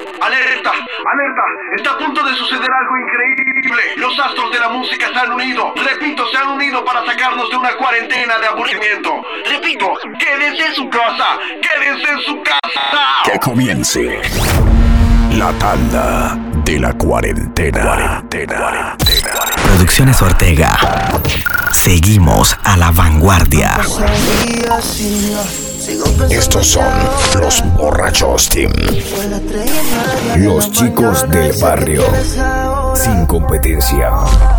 ¡Alerta! ¡Alerta! Está a punto de suceder algo increíble. Los astros de la música se han unido. Repito, se han unido para sacarnos de una cuarentena de aburrimiento. Repito, quédense en su casa. ¡Quédense en su casa! Que comience la tanda de la cuarentena. Producciones Ortega. Seguimos a la vanguardia. Estos son los borrachos team. Los chicos del barrio. Sin competencia.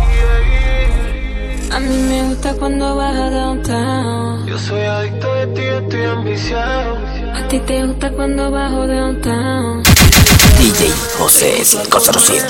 A mí me gusta cuando vas a downtown. Yo soy adicto de ti, estoy ambiciado. A ti te gusta cuando bajo downtown. DJ José 507.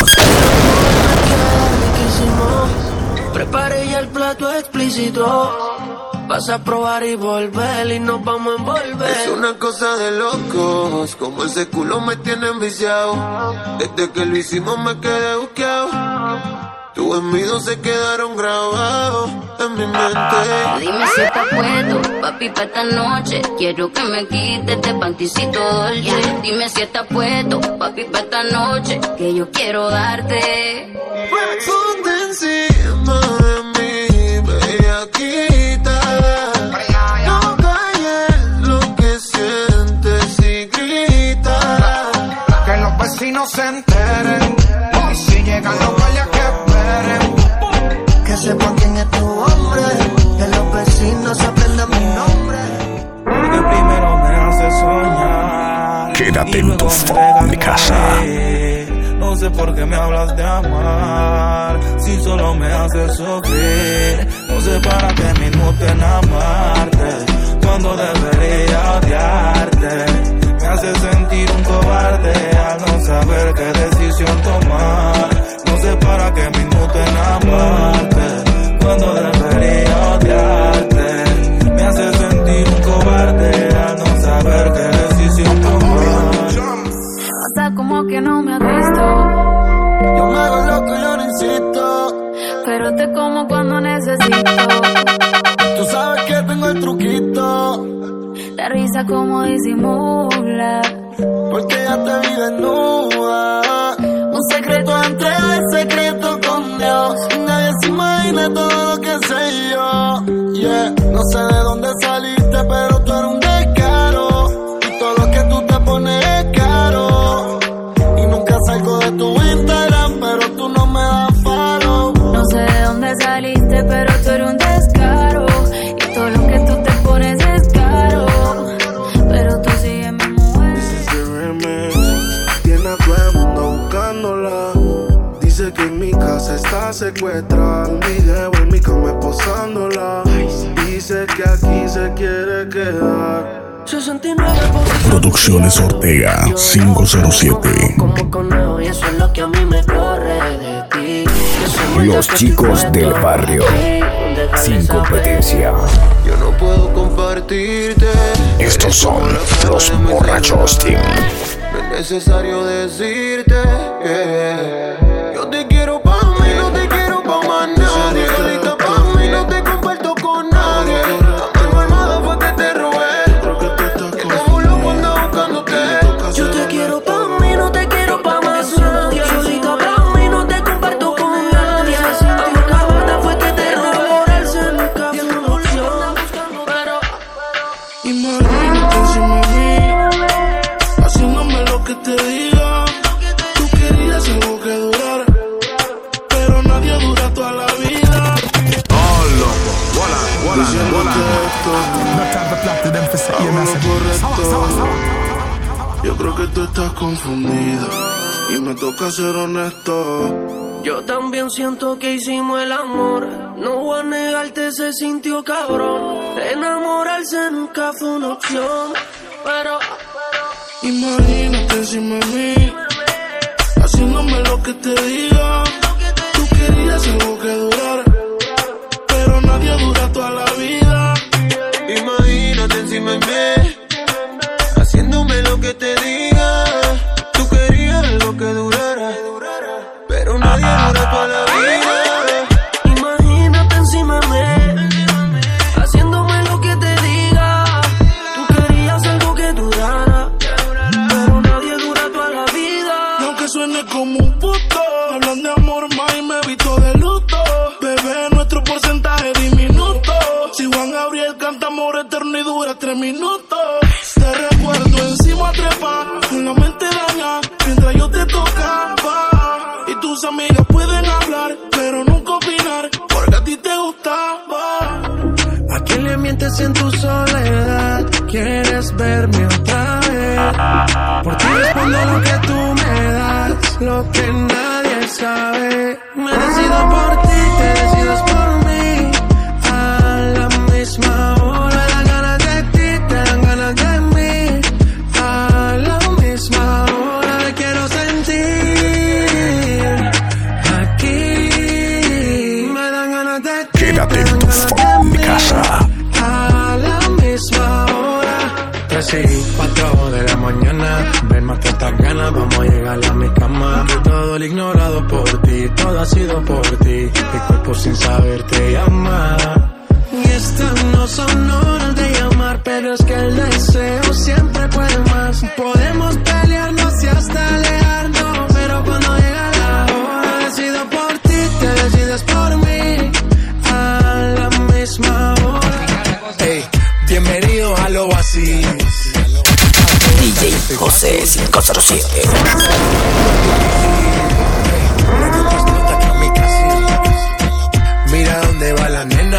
Prepare ya el plato explícito. Vas a probar y volver y nos vamos a envolver. Es una cosa de locos, como ese culo me tiene enviciado. Desde que lo hicimos me quedé buqueado. Tus envidios se quedaron grabados en mi mente. Dime si estás puesto, papi, pa' esta noche. Quiero que me quites de panticito dolce. Dime si estás puesto, papi, pa' esta noche. Que yo quiero darte. Ponte encima de mí, bellaquita. No calles lo que sientes y grita. Que los vecinos se enteren. Y si llegan los guardias que esperen. Que sepan quién es tu hombre. Que los vecinos aprendan mi nombre. Porque primero me hace soñar. Quédate en tu fucking casa. No sé por qué me hablas de amar, si solo me haces sufrir. No sé para qué me inmuten en amarte, cuando debería odiarte. Me hace sentir un cobarde al no saber qué decisión tomar. No sé para qué me inmuten en amarte, cuando debería odiarte. Me hace sentir un cobarde al no saber qué decisión tomar. O sea, como que no me has visto. Yo me hago loco y yo no insisto. Pero te como cuando necesito. Tú sabes que tengo el truquito. La risa como disimula. Porque ya te vi desnuda. Un secreto entre el secreto con Dios. Nadie se imagina todo lo que sé yo. Yeah, no sé de dónde saliste, pero tú eres un descaro. Y todo lo que tú te pones es caro. Y nunca salgo de tu Instagram, pero tú no me das follow. No sé de dónde saliste, pero tú eres un descaro. Y todo lo que tú te pones es caro. Pero tú sigues mi mujer. This is the remix. Tiene a todo el mundo buscándola. Dice que en mi casa está secuestrada. Un video en mi cama esposándola. Dice que aquí se quiere quedar. 69 Producciones Ortega 507. Como conejo y eso es lo que a mí me corre de ti. Los chicos del barrio. Sin competencia. Yo no puedo compartirte. Estos son los borrachos team. No es necesario decirte que yo te quiero pa' mí, no te quiero pa' más nadie. Solita pa' mí, no te comparto con nadie. A mano armada fue que te robé. Que como un loco anda buscándote. Yo te quiero pa' mí, no te quiero pa' más nadie. Solita pa' mí, no te comparto con nadie. A mano armada fue que te robé. Nunca fue una opción. Imagínate si me vi haciéndome lo que te diga. Tú querías algo que durara, pero nadie dura toda la vida. Oh, loco. Vola. Yo creo que tú estás confundida y me toca ser honesto. Yo también siento que hicimos el amor. No voy a negarte, se sintió cabrón. Enamorarse nunca fue una opción, pero imagínate si me vi haciéndome lo que te diga. Tú querías algo que durara, pero nadie dura toda la vida. Imagínate si me ve haciéndome lo que te diga. Tú querías algo que durara, pero nadie dura toda la vida. Imagínate encima de mí, haciéndome lo que te diga. Tú querías algo que durara, pero nadie dura toda la vida. suene como un puto. Hablan de amor, ma, y me visto de luto. Bebé, nuestro porcentaje diminuto. Si Juan Gabriel canta amor eterno y dura 3 minutos. Te recuerdo encima trepa, con la mente daña, mientras yo te tocaba. Y tus amigas pueden hablar, pero nunca opinar, porque a ti te gustaba. ¿A quién le mientes en tu soledad? ¿Quieres verme otra vez? Por ti respondo lo que tú me das, lo que nadie sabe. Me decido por ti, te decides por mí. A la misma hora, me dan ganas de ti, te dan ganas de mí. A la misma hora, te quiero sentir. Aquí me dan ganas de ti. Quédate en tu casa. A la misma hora, 3 y 4 de la mañana. Ven más que estas ganas, vamos a llegar a mi cama. De todo el ignorado por ti, todo ha sido por ti. Mi cuerpo sin saber te llama. Y estas no son horas de llamar, pero es que el deseo siempre puede más. Podemos pelearnos y hasta alejarnos, pero cuando llega la hora, decido por ti, te decides por mí. A la misma hora. Hey, bienvenidos al Oasis. DJ José 507. Mira dónde va la nena.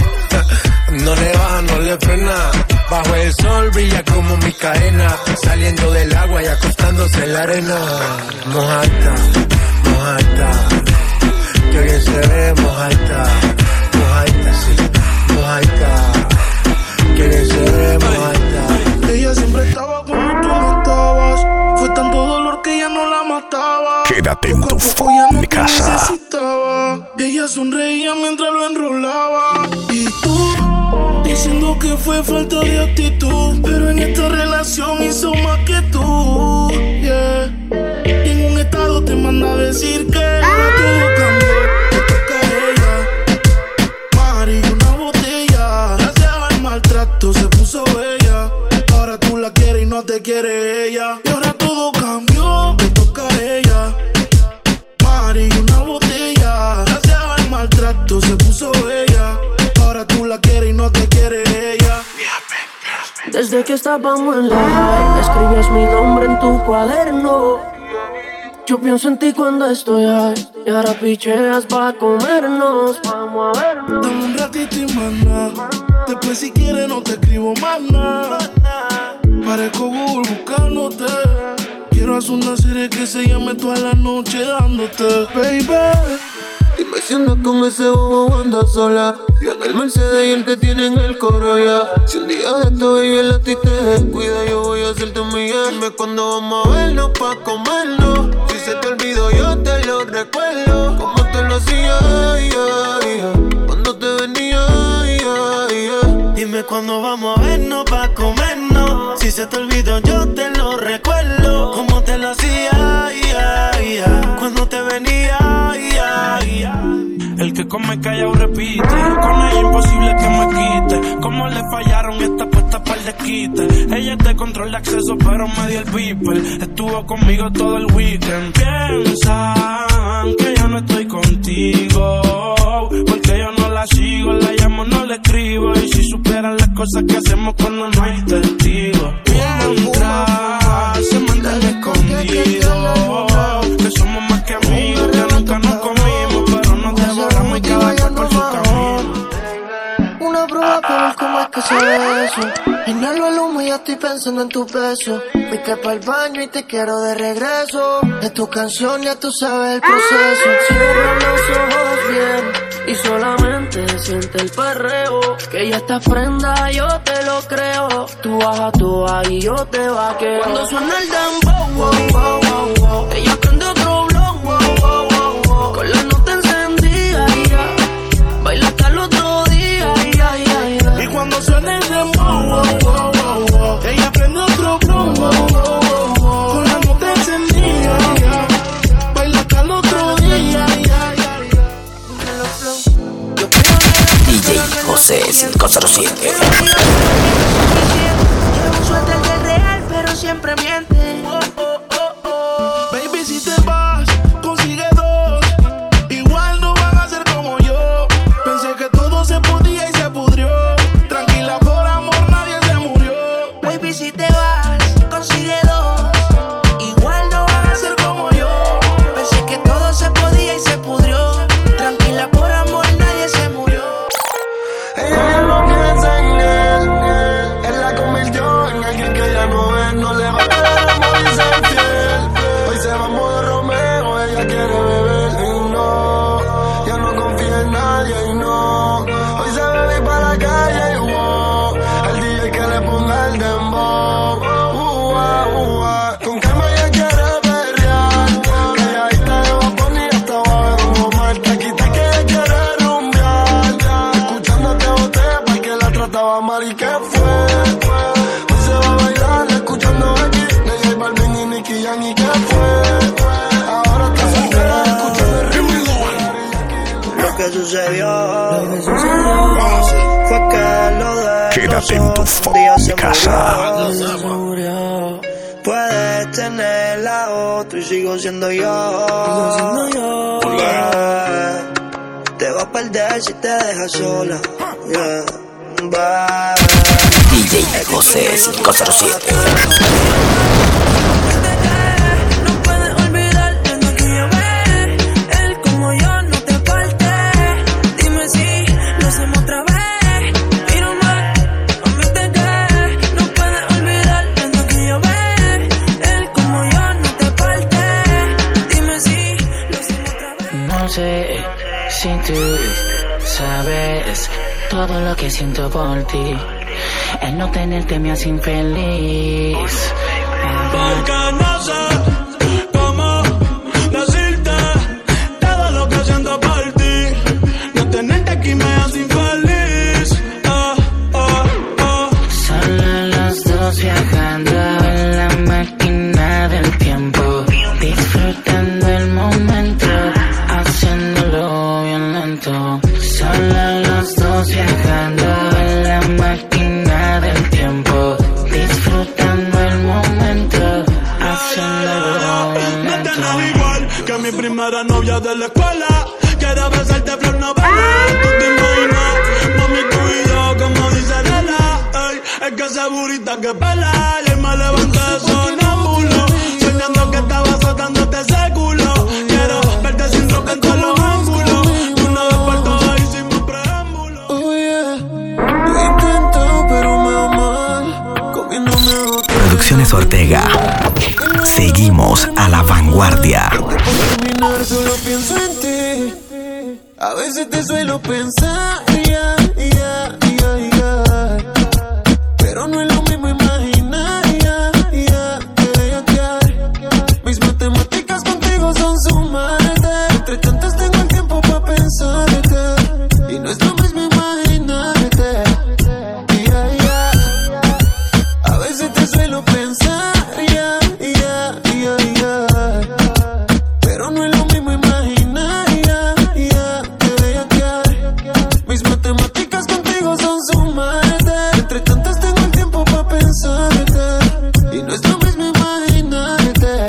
No le baja, no le frena. Bajo el sol brilla como mi cadena. Saliendo del agua y acostándose en la arena. Mojata, mojata. Que bien se ve, mojata. Mojata, sí, mojata. Que bien se ve, mojata. Ella siempre estaba cuando tú no estabas. Fue tanto dolor que ya no la mataba. Quédate en tu casa. Necesitaba. Ella sonreía mientras lo enrolaba. Y tú, diciendo que fue falta de actitud, pero en esta relación hizo más que tú, yeah. Y en un estado te manda a decir que ahora todo cambió. Te toca a ella, Mari, una botella. Gracias al maltrato se puso bella. Ahora tú la quieres y no te quiere ella. Y ahora todo cambió, te toca a ella, Mari, una botella. Gracias al maltrato se puso bella. Ahora tú la quieres y no te quiere ella. Desde que estábamos en la high, escribías mi nombre en tu cuaderno. Yo pienso en ti cuando estoy high. Y ahora picheas pa' comernos. Vamos a vernos. Dame un ratito y más nada. Después si quieres no te escribo más nada. Parezco Google buscándote. Quiero hacer una serie que se llame toda la noche dándote, baby. Dime si andas con ese bobo o andas sola. Y anda el Mercedes y él te tiene en el Corolla. Si un día de esto baby él a ti te descuida, yo voy a hacerte mía. Dime cuándo vamos a vernos pa' comernos. Si se te olvidó yo te lo recuerdo. Como te lo hacía, cuando te venía, Dime cuándo vamos a vernos pa' comernos. Si se te olvidó yo te lo recuerdo. Como te lo hacía, cuando te venía, El que come callado repite. Con ella imposible que me quite. Como le fallaron esta puesta para el desquite. Ella es de control de acceso pero me dio el beeper. Estuvo conmigo todo el weekend. Piensan que yo no estoy contigo, porque yo no la sigo, la llamo, no le escribo. Y si supieran las cosas que hacemos cuando no hay testigos. Mientras se mandan escondidos, que somos más que amigos, que nunca nos comimos, pero nos devoramos y cada cual por su camino. Una prueba para ver cómo es que se ve eso. Inhalo el humo y ya estoy pensando en tu beso. Fui que para el baño y te quiero de regreso. De tu canción ya tú sabes el proceso. Cierra los ojos bien y solamente siente el perreo. Que ya estás prenda, yo te lo creo. Tú vas a tu y yo te vaqueo. Cuando suena el dembow, wow, wow, wow, wow. Ella prende otro blow, wow, wow, wow, wow. Con la nota encendida, baila hasta el otro día, Y cuando suena el dembow, wow, wow, wow, wow. Ella prende otro blow, wow, wow, wow, wow. Con la nota encendida, baila hasta el otro día, DJ José 507. Suelta el del real, pero siempre miente. Baby, si te vas Ahora que lo que sucedió fue que lo de Quédate en tu casa. puedes tener la otra y sigo siendo yo. Te vas a perder si te dejas sola. DJ José 507. Si tú sabes todo lo que siento por ti, el no tenerte me hace infeliz. Porque no sé cómo decirte todo lo que siento por ti. No tenerte aquí me hace infeliz. Solo los dos viajando en la máquina del tiempo, disfrutando el momento, haciéndolo bien lento. Solo los dos viajando en la máquina del tiempo, disfrutando el momento, haciéndolo bien lento. No te nada igual que mi primera novia de la escuela. Quiero besarte flor novela. Tú te imaginas, mami, tú y yo, como dice Nela. Es que esa burrita que pela. Y me levanté de sonámbulo, soñando que estaba azotándote ese culo. Quiero verte sin ropa en todos los ángulos. Y una vez por todas hicimos preámbulo. Oh yeah, lo he intentado pero me va mal. Comiéndome otra. Producciones Ortega. Seguimos a la vanguardia. Por terminar solo pienso en ti. A veces te suelo pensar, pero no es lo mismo imaginar, Mis matemáticas contigo son sumarte. Entre tantas tengo el tiempo para pensarte. Y no es lo mismo imaginarte, A veces te suelo pensar, pero no es lo mismo imaginar, Mis matemáticas contigo son sumarte. Entre tantas tengo el tiempo para pensarte. Y no es lo mismo imaginarte,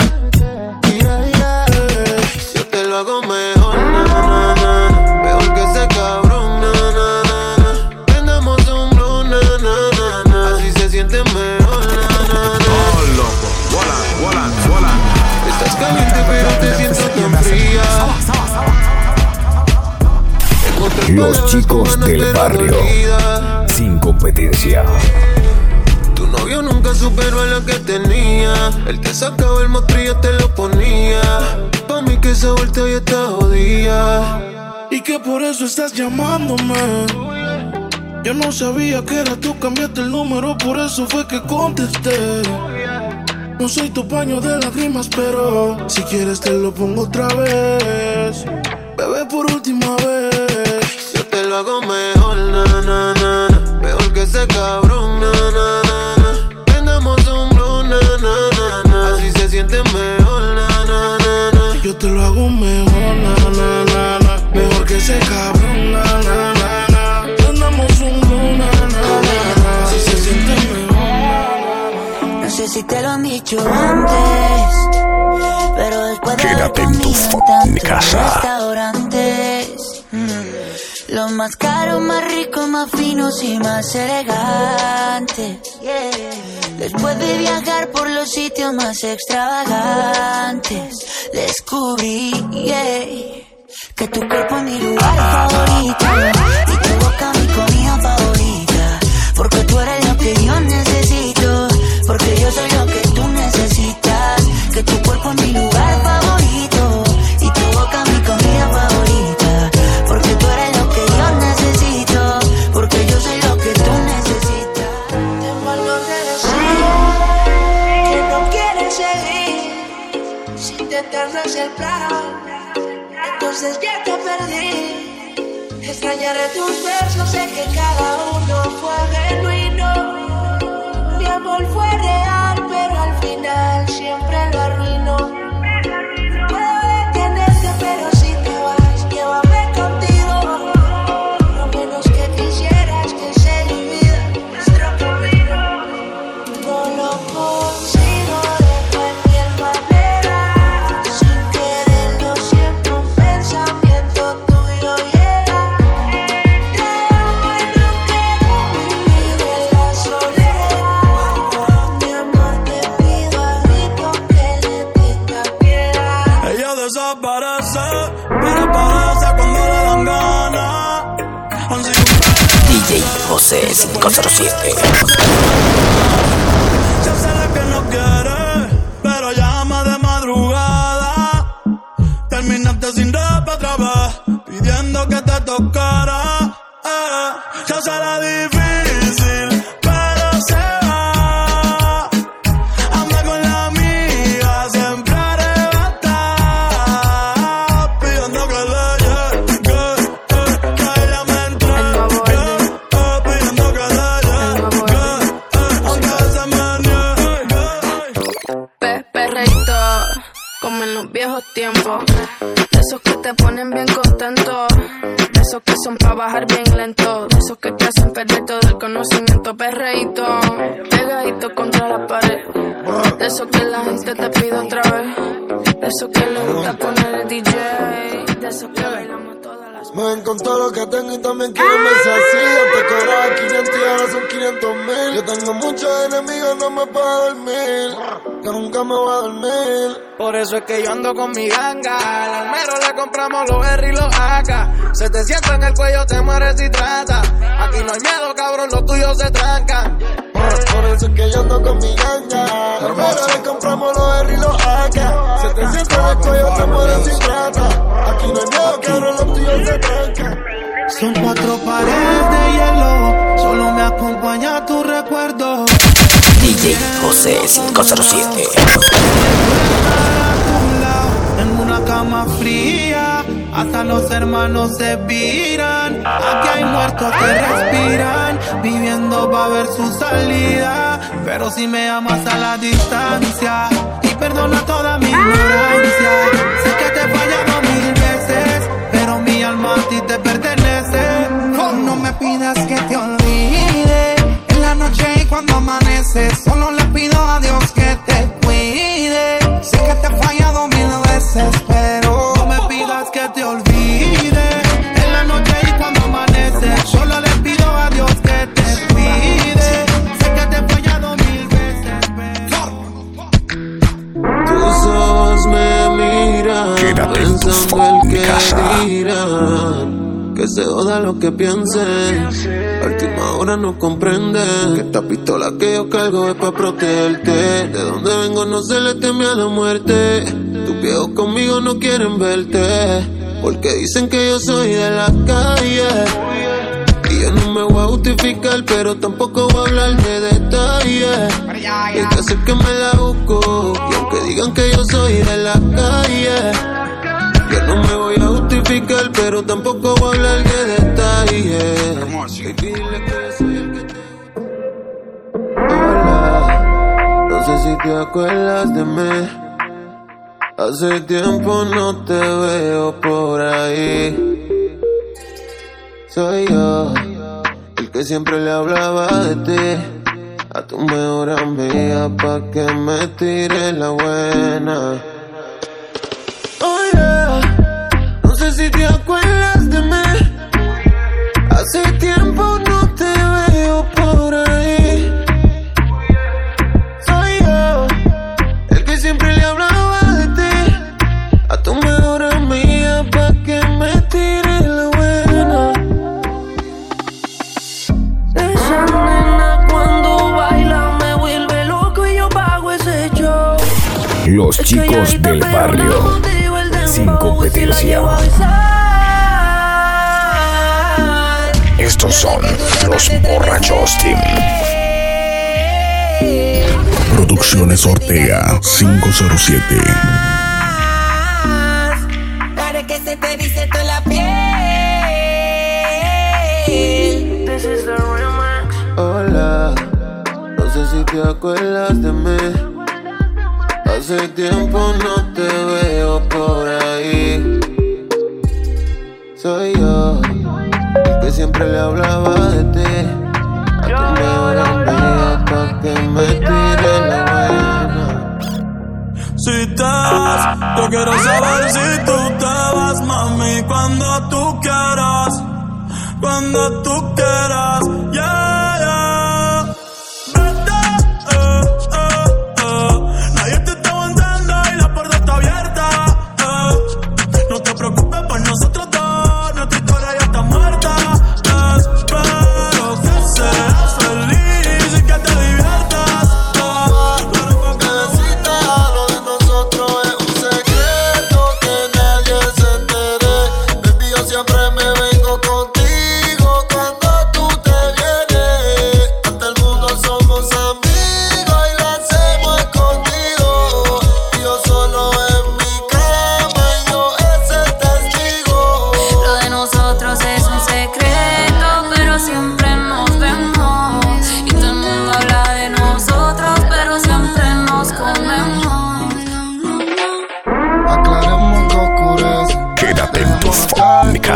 Yo te lo hago mejor, mejor que ese cabrón, Prendamos un blue, Así se siente mejor, Estás caliente pero te siento tan fría. Los chicos del barrio. Sin competencia. Tu novio nunca superó a la que tenía. Él te sacaba el mostrillo, te lo ponía. Pa' mí que esa vuelta ya está jodida. Y que por eso estás llamándome. Yo no sabía que era tú, cambiaste el número, por eso fue que contesté. No soy tu paño de lágrimas, pero si quieres te lo pongo otra vez. Bebé, por última vez. Yo te lo hago mejor, mejor que ese cabrón, Prendamos un blue, Así se siente mejor, Yo te lo hago mejor, mejor que ese cabrón, Prendamos un blue, Así se siente mejor. No sé si te lo han dicho antes, pero después de Quédate en tu casa. restaurantes, los más caros, más ricos, más finos y más elegantes. Después de viajar por los sitios más extravagantes, descubrí que tu cuerpo es mi lugar favorito y tu boca mi comida favorita. Porque tú eres lo que yo necesito, porque yo soy lo que tú necesitas. Que tu cuerpo es mi lugar favorito y tu boca mi comida favorita. Porque tú eres lo que yo necesito, porque yo soy lo que tú necesitas. Tengo algo que decir, que no quieres seguir. Si intentas no es el plan, entonces ya te perdí. Extrañaré tus versos, sé que cada uno fue genuino. Mi amor fue real, pero al final siempre lo arruinó. veces, pero parece cuando le dan ganas. DJ José 507. Ya sé que no quiere, pero llama de madrugada. Terminaste sin rap otra vez, pidiendo que te tocara. Ya será difícil, pero se va. Anda con la amiga, siempre arrebatada, pidiendo que le llegue, que ella me entregue, pidiendo que le llegue, aunque a veces me niegue. Perreíto, como en los viejos tiempos, de esos que te ponen bien contento, de esos que son pa' bajar bien lento, de esos que te hacen perder todo el conocimiento. Perreíto, pegadito contra la pared, de esos que la gente te pide otra vez, de esos que le gusta poner el DJ, de esos que bailamos todas las... Me ven con todo lo que tengo y también quiero meses así. Antes cobraba 500 y ahora son 500,000. Yo tengo muchos enemigos, no me puedo dormir, que nunca me voy a dormir. Por eso es que yo ando con mi ganga. Al almero le compramos los R y los AK. 700 en el cuello, te mueres si trata. Aquí no hay miedo, cabrón, los tuyos se trancan. Por eso es que yo ando con mi ganga. Al almero le compramos los R y los AK. 700 en el cuello, te mueres si trata. Aquí no hay miedo, cabrón, los tuyos se trancan. Son 4 paredes de hielo, solo me acompaña tu recuerdo. DJ José 507. En una cama fría, hasta los hermanos se viran. Aquí hay muertos que respiran, viviendo va a ver su salida. Pero si me amas a la distancia y perdona toda mi ignorancia. Sé que te he fallado 1000 veces, pero mi alma a ti te pertenece. No me pidas que te olvide en la noche y cuando amanece. Solo le pido a Dios que te cuide. Sé que te he fallado 1000 veces, pero no me pidas que te olvide en la noche y cuando amanece. Solo le pido a Dios que te cuide. Sé que te he fallado 1000 veces, pero tus ojos me miran, pensando el que dirán. Que se joda lo que piensen. A última hora no comprenden que esta pistola que yo cargo es pa' protegerte. De donde vengo no se le teme a la muerte. Tus viejos conmigo no quieren verte, porque dicen que yo soy de la calle. Y yo no me voy a justificar, pero tampoco voy a hablar de detalles. Hay que hacer que me la busco, y aunque digan que yo soy de la calle, yo no me voy a justificar, pero tampoco voy a hablar de detalles. Y dile que soy el que te... Hola, no sé si te acuerdas de mí. Hace tiempo no te veo por ahí. Soy yo, el que siempre le hablaba de ti a tu mejor amiga pa' que me tire la buena. No sé si te acuerdas de mí. Hace tiempo no te veo por ahí. Soy yo, el que siempre le hablaba de ti a tu mejor amiga pa' que me tire la buena. Esa nena cuando baila me vuelve loco y yo pago ese show. Los chicos del barrio, sin competencia. Estos son los Borrachos Team. Producciones Ortega 507. Para que se te dice toda la piel. This is the remix. Hola, no sé si te acuerdas de mí. Hace tiempo no te veo por ahí. Soy yo, el que siempre le hablaba de ti a tu mejor amiga pa' que me tire la buena. Si estás, yo quiero saber si tú te vas, mami, cuando tú quieras, yeah, yeah. Vete, nadie te está aguantando y la puerta está abierta,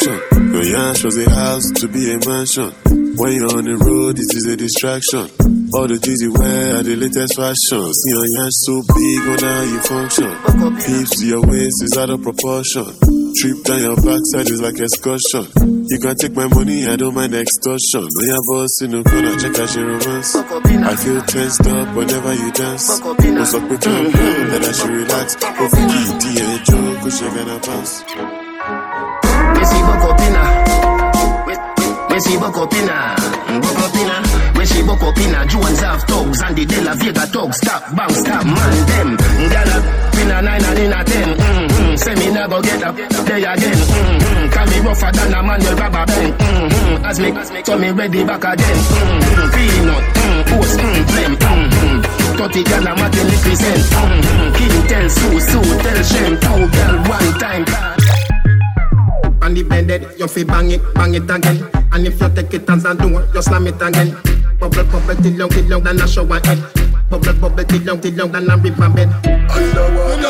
attraction. Your yash was a house to be a mansion. When you're on the road, it is a distraction. All the things you wear are the latest fashion. See your yash so big, wonder how you function. Hips to your waist is out of proportion. Trip down your backside is like excursion. You can take my money, I don't mind extortion. When your boss in the corner, check out your romance. I feel tensed up whenever you dance. What's up with your plan that I should relax? Ofiki, D&J, cause you're gonna bounce. Messi Bocopina, Messi Bocopina, Jones have thugs and the De La Vega thugs. Stop, bang, stop, man, them. Gala, pina 9 and in a 10. Say me never get up there again. Can me rougher than a man, you grab a pen. As me, so me ready back again. Peanut, post, flame. 30 gal a Martin Liquid Cent. King tell Sue, tell Shem. Two girl one time. On the bended, you fi bang it again. And if you take it as a door, you slam it again. Bubble, till long than a shower head. Bubble, till long than a river bed. Underwater,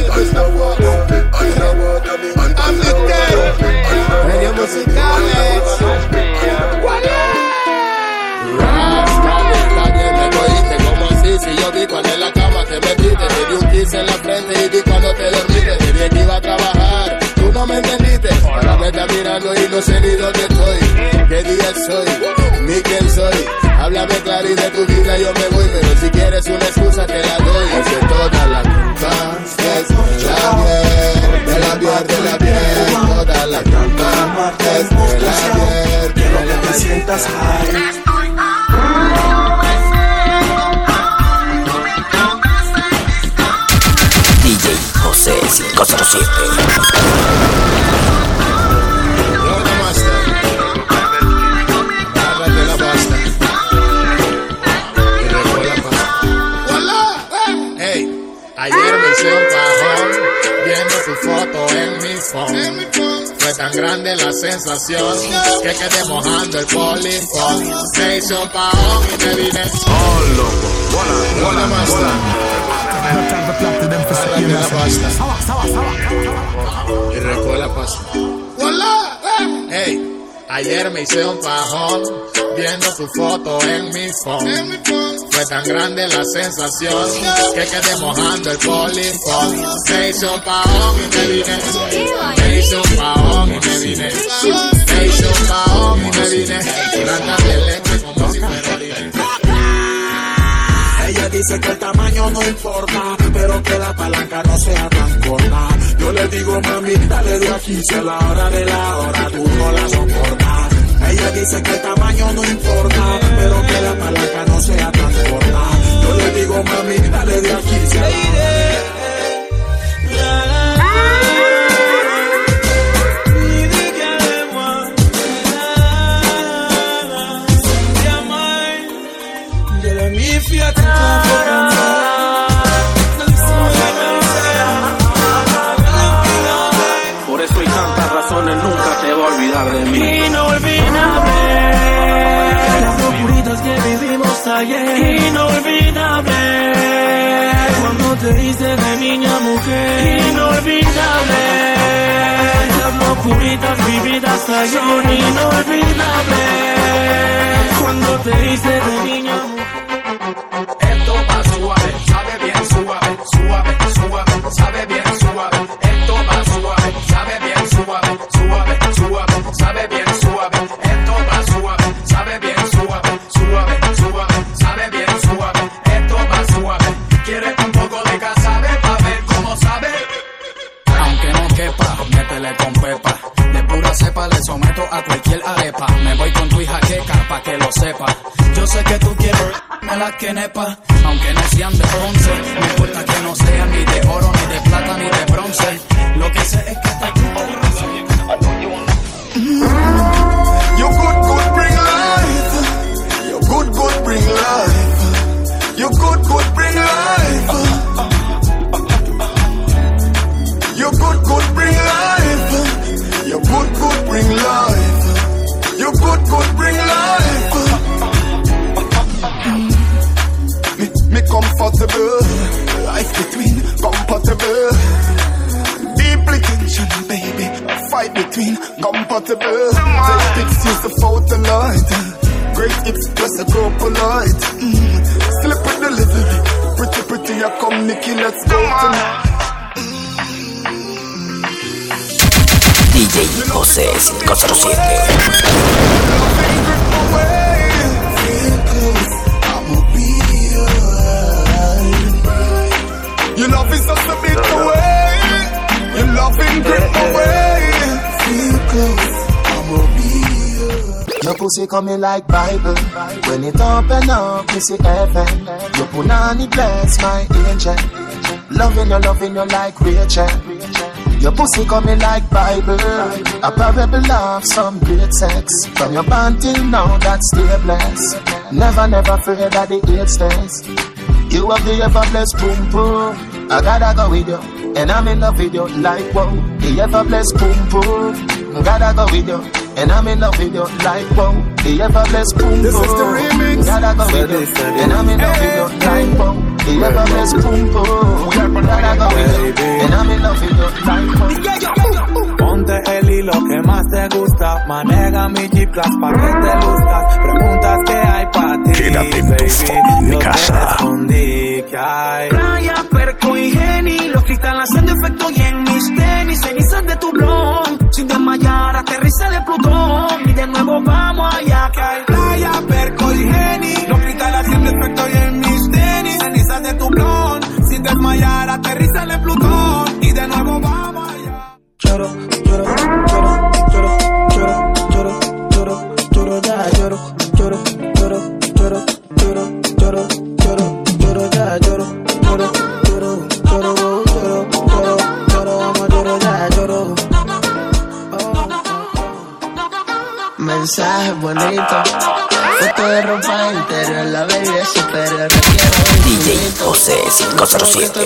I'm the dead. Radio musicales. Si yo vi cuando en la cama te metiste, te di un kiss en la frente y vi cuando te dormiste, te vi que iba a trabajar, tú no me entendiste, ahora me estás mirando y no sé ni dónde estoy, qué día soy, ni quién soy, háblame claro y de tu vida yo me voy, pero si quieres una excusa te la doy, es de toda la culpa, es de la piel, toda la culpa, es de la piel, quiero que te sientas high. DJ José 507. Ayer me hice un pajón viendo tu foto en mi phone. Fue tan grande la sensación que quedé mojando el polifón. Me hice un pajón y me vine. Oh, loco, bola master. Y recoge la pasta. Hey, ayer me hice un pajón viendo tu foto en mi phone. Fue tan grande la sensación que quedé mojando el polifón. Me hice un pajón y me vine. Me hice un pajón y me vine. Me hice un pajón y me vine. Dándole leche como si fuera orina. Ella dice que el tamaño no importa, pero que la palanca no sea tan corta. Yo le digo, mami, dale de aquí, si a la hora de la hora tú no la soportas. Ella dice que el tamaño no importa, pero que la palanca no sea tan corta. Yo le digo, mami, dale de aquí, si a la hora de la Por eso hay tantas razones, nunca te voy a olvidar de mí. Inolvidable, las locuritas que vivimos ayer. Inolvidable, cuando te hice de niña a mujer. Inolvidable, las locuritas vividas ayer. Inolvidable, cuando te hice de niña a mujer. Esto va suave, sabe bien suave, suave, suave, sabe bien suave. Esto va suave, sabe bien suave, suave, suave, sabe bien suave. Esto va suave, sabe bien suave, suave, suave, sabe bien suave. Esto va suave. ¿Quieres un poco de casabe pa' ver cómo sabe? Aunque no quepa, métele con pepa. De pura cepa le someto a cualquier arepa. Me voy con tu hija queca pa' que lo sepa. Yo sé que tú quieres me la quenepa, aunque no sean de bronce. No importa que no sean ni de oro, ni de plata, ni de bronce. Lo que sé es que está aquí. You good bring life. You good bring life. You good bring life. You good bring life. You good bring life. You good bring life. Me comfortable, life between compatible. Deeply tension, baby. Fight between compatible. comfortable. Take pics, use the photo light. Great hits plus a couple light. Slip with the little, pretty, I come Nikki, let's go tonight. DJ José 507. Your love is just a bit away. Your loving grip away. Feel close, I'ma be here. Your pussy coming like Bible. When it open up, you see heaven. Your punani bless my angel. Loving you like Rachel. Your pussy coming like Bible. A parable of some great sex. From your band till now, that's still blessed. Never fear that the hate stays. You have the ever blessed boom boom. I gotta go with you, and I'm in love with you like wow. The ever blessed boom boom. Gotta go with you, and I'm in love with you like wow. The ever blessed boom boom. This is the remix. Gotta go with you, and I'm in love with you like wow. The ever blessed boom boom. Gotta go with you, and I'm in love with you like wow. Ponte el hilo que más te gusta. Maneja mi Jeep Class pa' que te luzcas. Preguntas que hay pa' ti, Quédate en tu baby. casa. Que hay. Playa, Perco y Geni, los cristales haciendo efecto y en mis tenis, cenizas de tu blon, sin desmayar, aterriza de Plutón y de nuevo vamos allá que hay. Playa, Perco y Geni, los cristales haciendo efecto y en mis tenis, cenizas de tu blon, sin desmayar, aterriza en Plutón y de nuevo vamos allá. Lloro, ya lloro, ya lloro. Mensaje bonito, foto de ropa interior, la baby es superior. DJ José 507.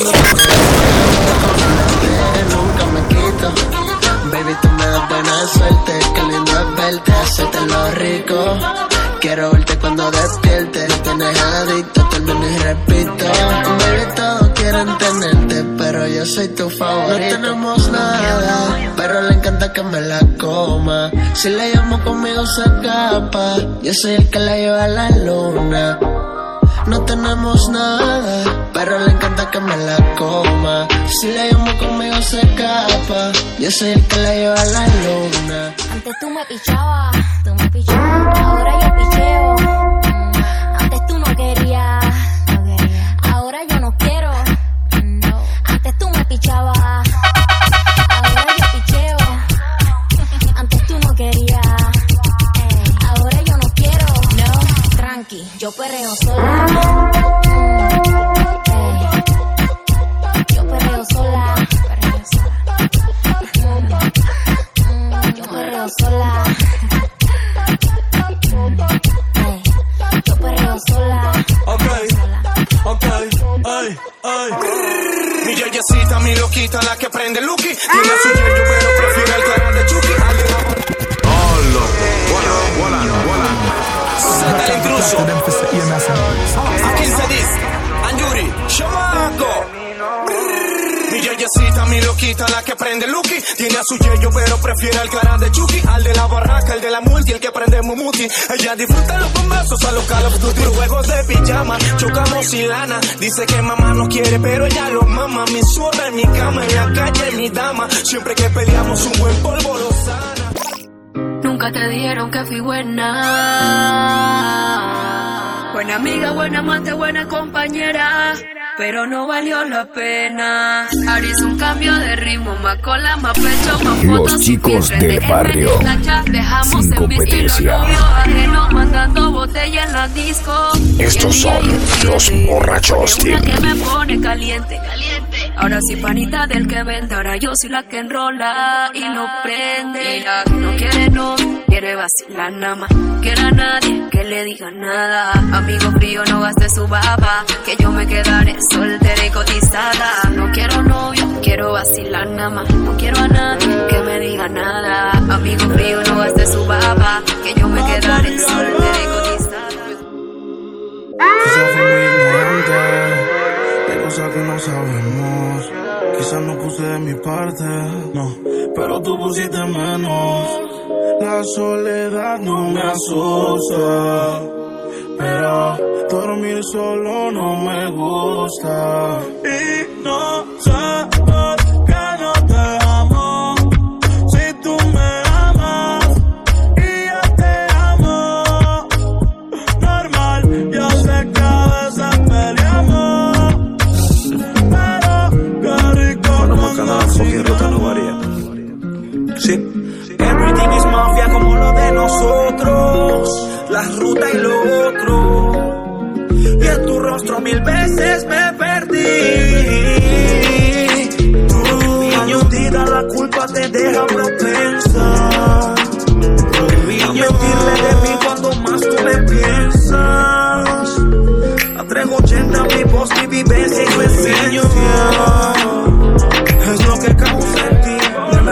Nunca me quito, baby tú me das buena suerte. Qué lindo es verte, hacerte lo rico. Quiero verte cuando despiertes, me tienes adicto, termino y repito. Baby todos quieren tenerte, pero yo soy tu favorito. No tenemos nada, pero le encanta que me la coma. Si la llamo conmigo se escapa, yo soy el que la lleva a la luna. No tenemos nada, pero le encanta que me la coma. Si la llamo conmigo se escapa, yo soy el que la lleva a la luna. Antes tú me pichabas, ahora yo picheo. Antes tú no querías, ahora yo no quiero. Antes tú me pichabas, ahora yo picheo. Antes tú no querías, ahora yo no quiero. No, tranqui, yo perreo sola. Yo perreo sola. Yo perreo sola. Yo perreo sola. Ok, ay. Mi yeyecita, mi loquita, la que prende Lucky. Tiene su yeyo, pero prefiere el cara de Chucky. Santa el intruso. A 15 dice, Anjuri, chamaco. Mi yeyecita, mi loquita, la que prende Lucky. Tiene a su yeyo, pero prefiere el cara de Chucky. Al de la barraca, el de la multi, el que prende Mumuti. Ella disfruta los bombazos a los Call of Duty. Juegos de pijama, chocamos y lana. Dice que mamá no quiere, pero ella lo mama. Mi zorra en mi cama, en la calle, mi dama. Siempre que peleamos, un buen polvo lo sana. Nunca te dijeron que fui buena. Buena amiga, buena amante, buena compañera. Pero no valió la pena. Harías un cambio de ritmo, más cola, más pecho, más fotos. Los chicos del barrio, sin competencia. Mandando botella en la disco. Estos son los borrachos Una que me pone caliente. Ahora sí panita del que vende. Ahora yo soy la que enrola y lo prende. Ella no quiere novio, quiere vacilar nada más. Quiere a nadie que le diga nada. Amigo frío, no gaste su baba, que yo me quedaré soltera y cotizada. No quiero novio, quiero vacilar nada más. No quiero a nadie que me diga nada. Amigo frío, no gaste su baba, que yo me quedaré soltera y cotizada. Quizás fui muy ignorante, hay cosas que no sabemos. Quizás no puse de mi parte, no, pero tú pusiste menos. La soledad no me asusta, pero dormir solo no me gusta. Y no sé por qué no te amo, si tú me amas y yo te amo. Normal, yo sé que a veces peleamos, pero qué rico cuando sí. Everything is mafia como lo de nosotros, la ruta y lo otro. Y en tu rostro 1000 veces me perdí. Y hundida la culpa te deja propensa. Y mentirle de mí cuando más tú me piensas. A 380 mi voz, mi vivencia y tu esencia es lo que causa en ti.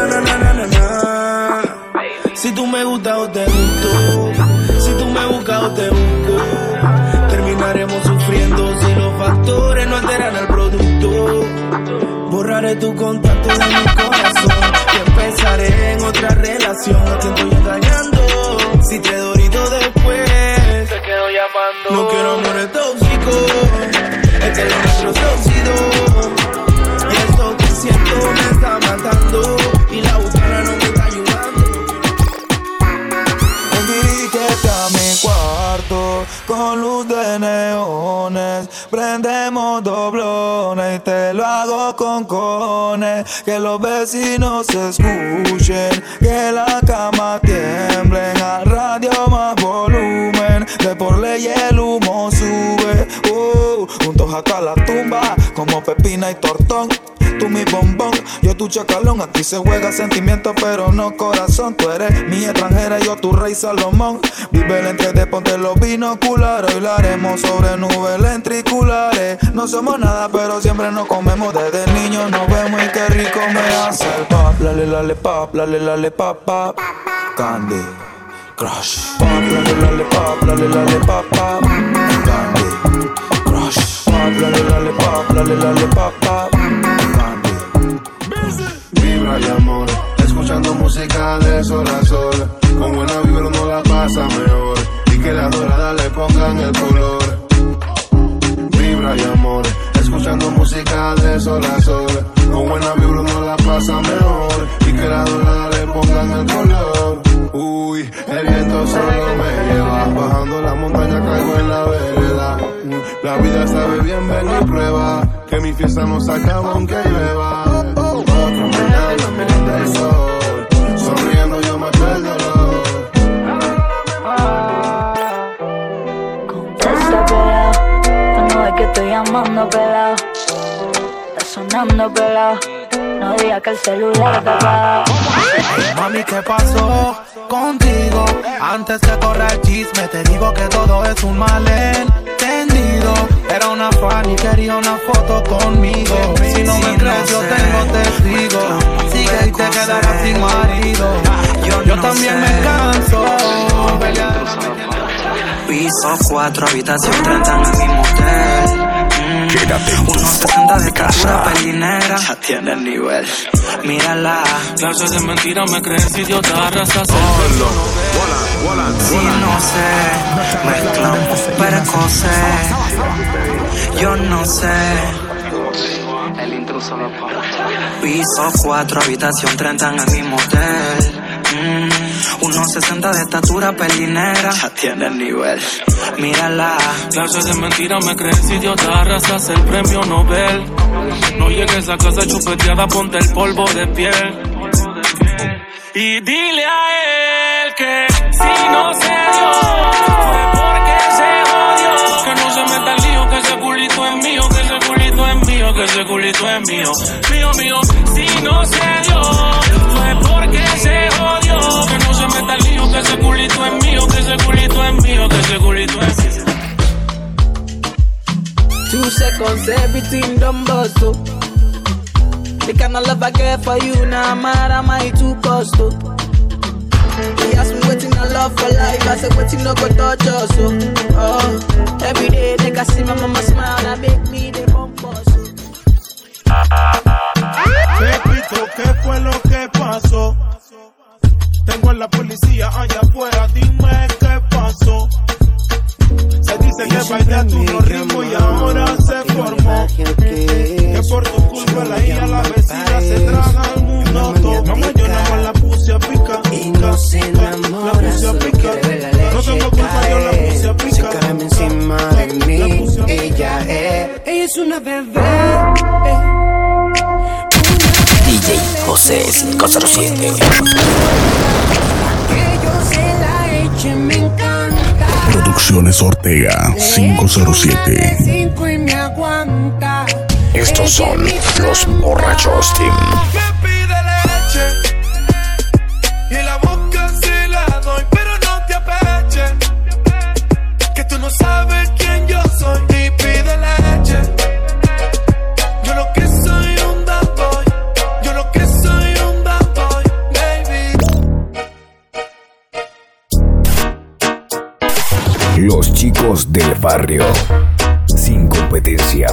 Si tú me gustas o te gusto, si tú me buscas o te busco, terminaremos sufriendo si los factores no alteran el producto. Borraré tu contacto de mi corazón y empezaré en otra relación. ¿A quién estoy engañando? Si te he dolido después, te quedo llamando. No quiero amores tóxicos, es que lo nuestro es tóxico. Y esto que siento me está matando y la botana no me está ayudando. Dirígete a mi cuarto con luz de neones, prendemos doblones y te lo hago con cojones. Que los vecinos escuchen, que la cama tiemblen, al radio más volumen, de por ley el humo sube. Juntos hasta la tumba, como Pepina y Tortón. Tú mi bombón, yo tu chacalón. Aquí se juega sentimiento pero no corazón. Tú eres mi extranjera, yo tu rey Salomón. Vive el entre de ponte los binoculares. Hoy lo haremos sobre nubes lentriculares. No somos nada pero siempre nos comemos. Desde niños nos vemos y qué rico me hace el pop. Lale pop, lale pop, pop. Candy Crush. Pop, lale pop, lale pop, pop. Candy Crush. Pop, lale pop, pop. Vibra y amor, escuchando música de sol a sol. Con buena vibra uno la pasa mejor. Y que las doradas le pongan el color. Vibra y amor, escuchando música de sol a sol. Con buena vibra uno la pasa mejor. Y que las doradas le pongan el color. Uy, el viento solo me lleva. Bajando la montaña caigo en la vereda. La vida sabe bien, ven y prueba. Que mi fiesta no se acaba aunque llueva. Otra mañana mirando el sol, sonriendo yo mato el dolor. Contesta pelao, cuando es que estoy llamando pelao. Está sonando pelao, no digas que el celular está apagado. Mami, ¿qué pasó contigo? Antes que corra el chisme te digo que todo es un malentendido. Era una fan y quería una foto conmigo. Si no me crees yo tengo testigos. Sigue y te quedarás sin marido. Yo también me canso. Piso 4, habitación 30 en el mismo hotel. Quédate en tu 1.60 de estatura, pelinera. Ya tiene el nivel. Mírala. Clases de mentira me crees idiota, arrasas Si no sé, mezclamos precoces. Yo no sé. El intruso lo pone. Piso 4, habitación 30 en el mismo hotel. 1.60 de estatura, pelinera. Ya tiene el nivel. Mírala. Clases de mentira me crees idiota, arrasas el premio Nobel. No llegues a casa chupeteada, ponte el polvo de piel. Y dile a él que si no se dio fue porque se jodió. Que no se meta el lío, que ese culito es mío, que ese culito es mío, que ese culito es mío. Mío, si no se dio fue porque se jodió. Que no se meta el lío, que ese culito es mío, que ese culito es mío, que ese culito es mío. 2 seconds, everything done bust up. The kind of love I get for you, now I'm mad, I might too cost up. They ask me waiting I love for life, I say waiting no go touch us. Oh, every day they can see my mama smile, and make me the bump us. Repito, ¿qué fue lo que pasó? Tengo a la policía policía allá afuera, dime qué pasó. Se dice que bailaste unos ritmos y ahora se formó. Que por tu culpa la hija, la vecina se traga al mundo todo. Mamá, yo nada más la puse a picar. Y no se enamora, la puse a picar. No tengo culpa, yo la puse a picar. Se carame encima de mí. Ella es una bebé. DJ José 507. Que yo se la eche, me encanta. Producciones Ortega 507. 5 y me aguanta. Estos son los borrachos Team. Me pide leche y la boca se la doy, pero no te apeches, que tú no sabes quién yo soy. Y pide leche. Yo lo que soy un bad boy. Yo lo que soy un bad boy, baby. Los chicos del barrio, sin competencia.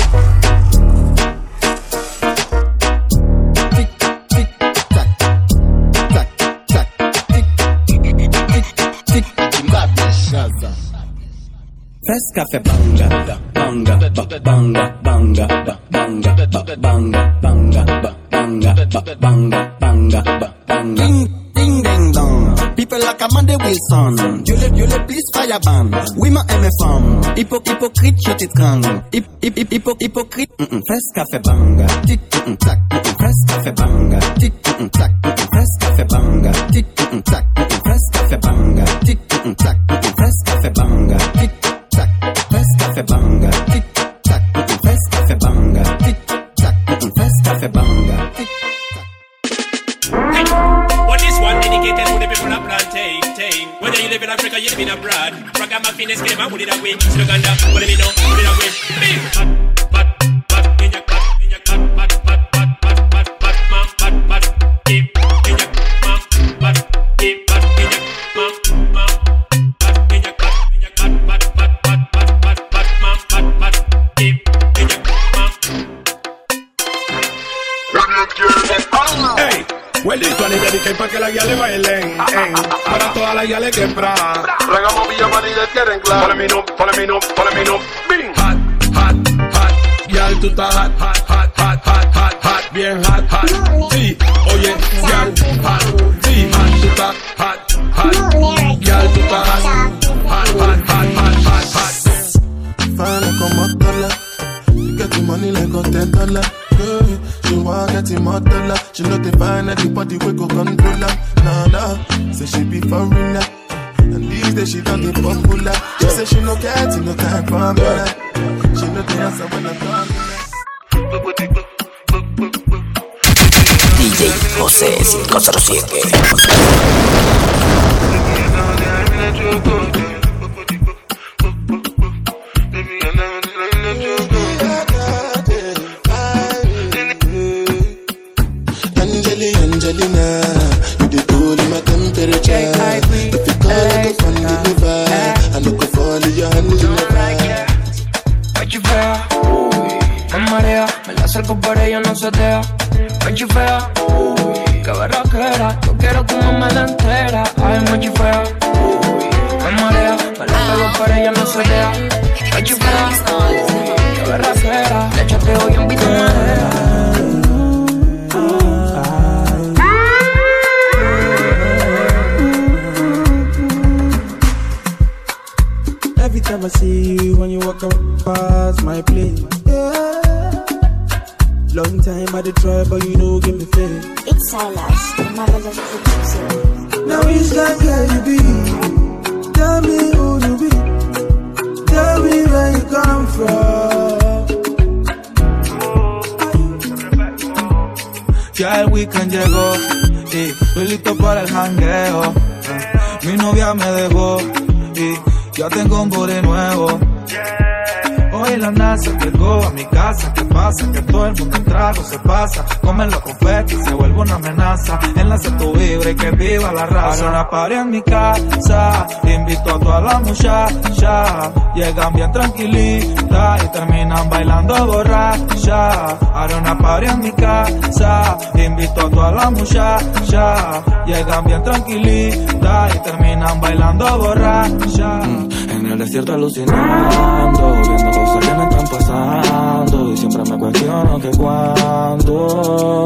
Fresh Café banga, banga, banga, banga, banga, banga, banga, banga, banga, banga. Ding ding dong. People like Amanda Wilson. You le please fire ban. Oui ma aime femme. Hypocrite je t'étrangle. Hypocrite. Fresh Café banga. Tic tac. Fresh Café banga. Tic tac. Fresh Café banga. Tic tac. Fresh Café banga. Tic tac. Fresh Café banga. Tic tac. Fresh Café banga. Tic tac. Fresh Café banga. Tic tac. Fresh Café banga. Tic. Well, this one dedicated to the people of plantain. Whether you live in Africa, you live in abroad. Ragamuffin is game, put it away. Uganda, what do you know? Put it away. Hot, in your cut, in your cut, hot, keep in your hot, keep hot in your in your cut, keep in your Hey. Well, this one is dedicated para que la guía le bailen, para todas las guiales que entran. Regamos Villa María quieren claro. Follow me no, bing. Hot, guial, tú estás hot, bien hot. Sí, oye, guial, hot, sí, tú estás hot, guial, tú estás hot. Fine como tola, you get the money like a $10. She want get him out dollar. She know they find anybody we go control her. Nah, say she be for real. And these days she don't get popular. She say she no get no time for me. She know the answer when I'm calling her. DJ José 507. Angelina, you the cool in my temperature. If you call, I go find the vibe. I look for your hands in the vibe. Ay, chifea, me marea, me la acerco por ella, no se deja. Ay, chifea, que berraquera, yo quiero que me la entera. Ay, me chifea, me marea, me la pego por ella, no se deja. Ay, chifea, que berraquera, le chateo y invito madera. Every time I see you when you walk up past my place, yeah. Long time I did try, but you know give me faith. It's Silas, the marvelous producer. Now it's like where you be. Tell me who you be. Tell me where you come from. Ya el weekend llegó y estoy listo para el jangueo. Mi novia me dejó y ya tengo un body nuevo. Hoy y la NASA. Llegó a mi casa, ¿qué pasa? Que todo el mundo en trago se pasa. Comen los confetis, se vuelve una amenaza. Enlace tu vibra y que viva la raza. Haré una party en mi casa, invito a todas las muchachas. Llegan bien tranquilitas y terminan bailando borracha. Haré una party en mi casa, invito a todas las muchachas. Llegan bien tranquilitas y terminan bailando borracha. En el desierto alucinando, viendo cosas que me están pasando. Y siempre me cuestiono que cuándo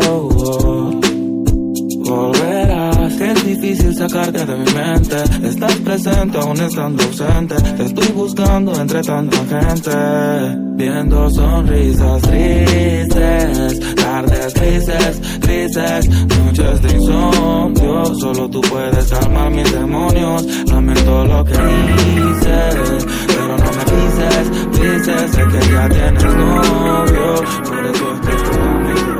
volverás. Que es difícil sacarte de mi mente. Estás presente aún estando ausente. Te estoy buscando entre tanta gente. Viendo sonrisas tristes, tardes grises, noches de insomnio. Solo tú puedes calmar mis demonios. Lamento lo que hice, pero no me dices, sé que ya tienes novio. Por eso es que estoy a mi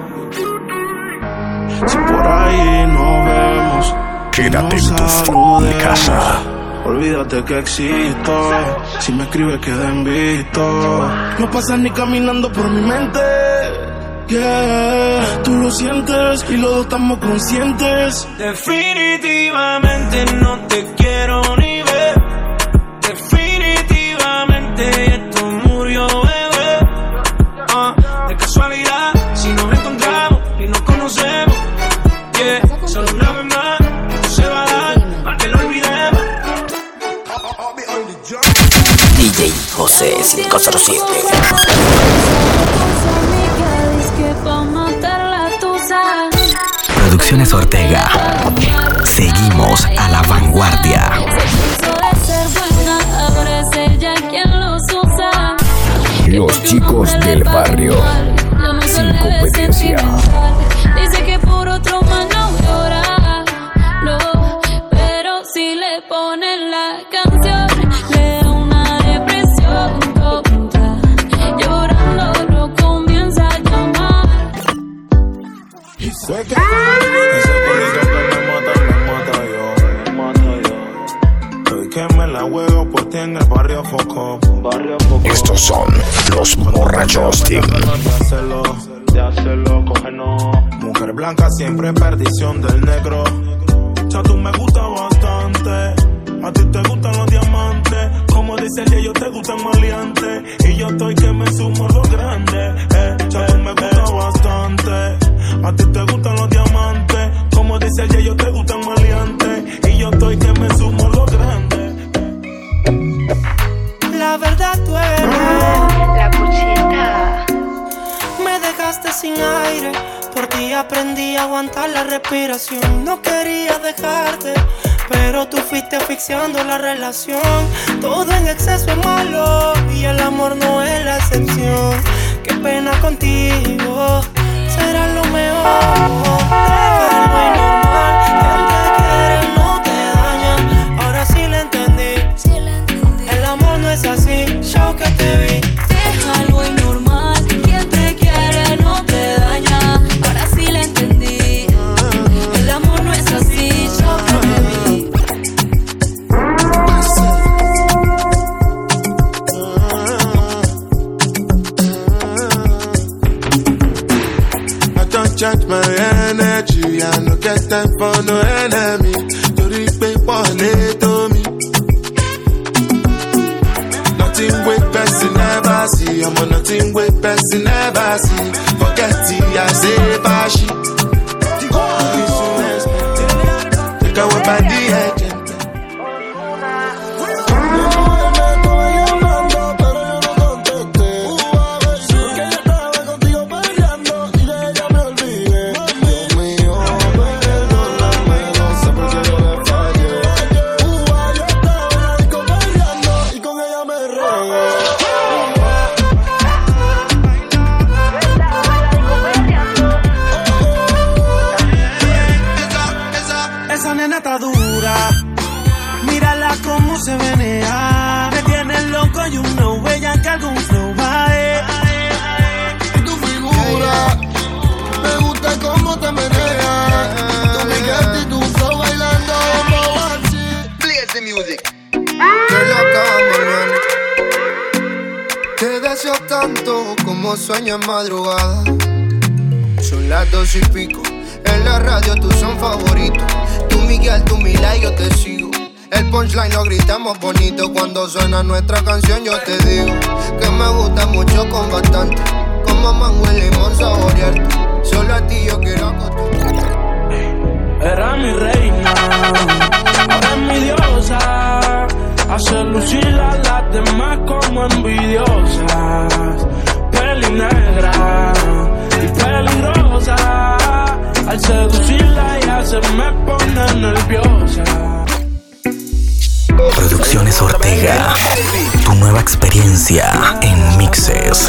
odio. Si por ahí nos vemos, quédate en tu fucking casa. Olvídate que existo. Si me escribes queda en visto. No pasas ni caminando por mi mente. Yeah, tú lo sientes y los dos estamos conscientes. Definitivamente no te quiero ni ver. Definitivamente esto murió, bebé. De casualidad, si nos encontramos y nos conocemos, yeah, solo una vez más, no se va a dar, para que lo olvidemos. DJ José 507. Producciones Ortega. Seguimos a la vanguardia. Los chicos del barrio. Sin competencia. Dice que por otro más no llora. No, pero si le ponen la canción, le da una depresión tonta. Llorando lo comienza a llamar. Ese culito que me mata yo. Hoy que me la juego por ti en el barrio Foco. Estos son los borrachos team. De hacerlo, cógenos. Mujer blanca siempre perdición del negro. Ya tú me gusta bastante. A ti te gustan los diamantes. Como dice el yo te gustan maleantes. Y yo estoy que me sumo lo grande. Ya tú me gusta bastante. A ti te gustan los diamantes. Como dice el yo te gustan maleantes. Y yo estoy que me sumo lo grande. La verdad tú eres la cuchita. Me dejaste sin aire. Por ti aprendí a aguantar la respiración. No quería dejarte, pero tú fuiste asfixiando la relación. Todo en exceso es malo y el amor no es la excepción. Qué pena contigo, será lo mejor. Deja algo normal, quien te quiere no te daña. Ahora sí lo entendí, el amor no es así, yo que te vi. Deja algo normal, quien te quiere no te daña. Ahora sí lo entendí, el amor no es así, yo que te vi. Charge my energy, I no get time for no enemy. To repay for to me. Nothing with person never see. I'm on nothing with person never see. Forget it, I say bashi. Take away by the edge. deseo tanto como sueño en madrugada. Son las 2 y pico. En la radio tú son favoritos. Tú Miguel, tú Mila y yo te sigo. El punchline lo gritamos bonito. Cuando suena nuestra canción yo te digo que me gusta mucho con bastante. Como mango y limón saborearte. Solo a ti yo quiero acostumbrarte. Era mi reina, ahora es mi diosa. Hace lucir a las demás como envidiosas. Peli negra y peligrosa. Al seducirla ella se me pone nerviosa. Producciones Ortega, tu nueva experiencia en mixes.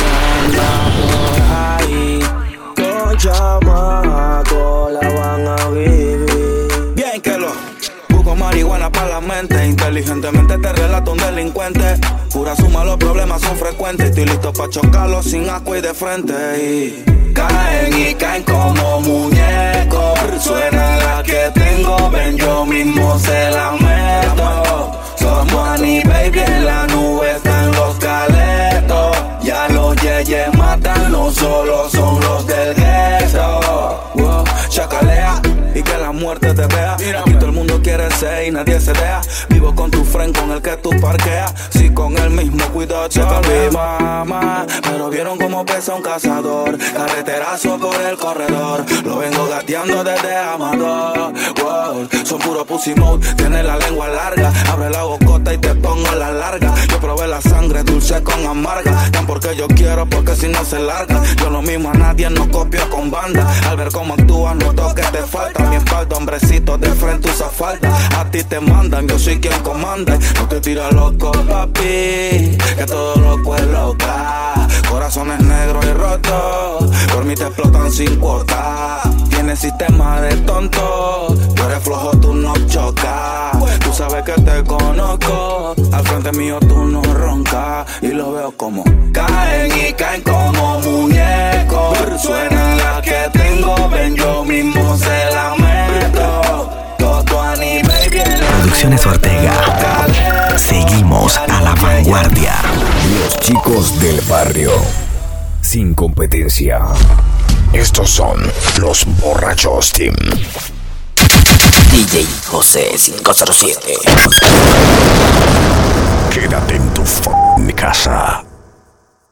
Con chamaco la van a vivir. Bien que lo busco marihuana para la mente. Inteligentemente te relato un delincuente. Pura suma, los problemas son frecuentes. Estoy listo para chocarlos sin asco y de frente. Y caen y caen como muñecos. Suena la que tengo, ven yo mismo se la meto. Somos Annie Baby, en la nube están los caletos. Ya los yeyes matan, no solo son los del gueto. Wow, chacalea y que la muerte te vea. Aquí todo el mundo quiere ser y nadie se deja. Vivo con tu friend con el que tú parqueas. Si con el mismo cuidado te mi mamá. Pero vieron cómo pesa un cazador. Carreterazo por el corredor. Lo vengo gateando desde Amador. Wow, son puro pussy mode. Tiene la lengua larga. Abre la bocota y te pongo la larga. Yo probé la sangre dulce con amarga. Tan porque yo quiero, porque si no se larga. Yo lo mismo a nadie, no copio con banda. Al ver cómo actúan, noto que te falta. Mi espalda, hombrecito, de frente usa falda. A ti te mandan, yo soy quien comanda. No te tira loco, papi, que todo loco es loca. Corazones negros y rotos, por mí te explotan sin cuota. Tienes sistema de tonto, tú eres flojo, tú no chocas. Tú sabes que te conozco, al frente mío tú no roncas. Y lo veo como caen y caen como muñecos. Suena la que tengo, ven yo mismo se la meto. Todo Annie Baby. Producciones Ortega. Seguimos a la vanguardia. Los chicos del barrio. Sin competencia. Estos son los Borrachos Team. DJ José 507. Quédate en tu casa.